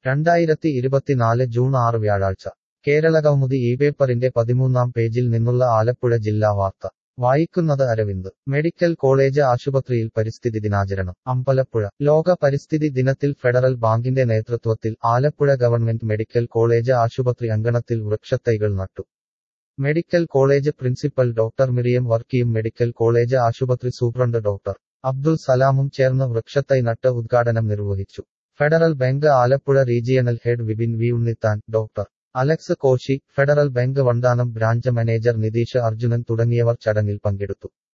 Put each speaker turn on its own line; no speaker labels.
2024 June 6 വ്യാഴാഴ്ച കേരളകൗമുദി ഇപേപ്പറിന്റെ 13-ാം പേജിൽ നിന്നുള്ള ആലപ്പുഴ ജില്ലാ വാർത്ത വായിക്കുന്നത് അരവിന്ദ്. മെഡിക്കൽ കോളേജ് ആശുപത്രിയിൽ പരിസ്ഥിതി ദിനാചരണം അമ്പലപ്പുഴ. ലോക പരിസ്ഥിതി ദിനത്തിൽ ഫെഡറൽ ബാങ്കിന്റെ നേതൃത്വത്തിൽ ആലപ്പുഴ ഗവൺമെന്റ് മെഡിക്കൽ കോളേജ് ആശുപത്രി അങ്കണത്തിൽ വൃക്ഷത്തൈകൾ നട്ടു. Medical college principal doctor Miriam വർക്കിയും മെഡിക്കൽ കോളേജ് ആശുപത്രി സൂപ്രണ്ട് ഡോക്ടർ അബ്ദുൾ സലാമും ചേർന്ന് വൃക്ഷത്തൈ നട്ട് ഉദ്ഘാടനം നിർവഹിച്ചു. Federal Bank Alappuzha regional head Vipin V Unnithan, doctor Alex Koshy, Federal Bank Vandanam branch manager Nitheesh Arjunan തുടങ്ങിയവർ ചടങ്ങിൽ പങ്കെടുത്തു.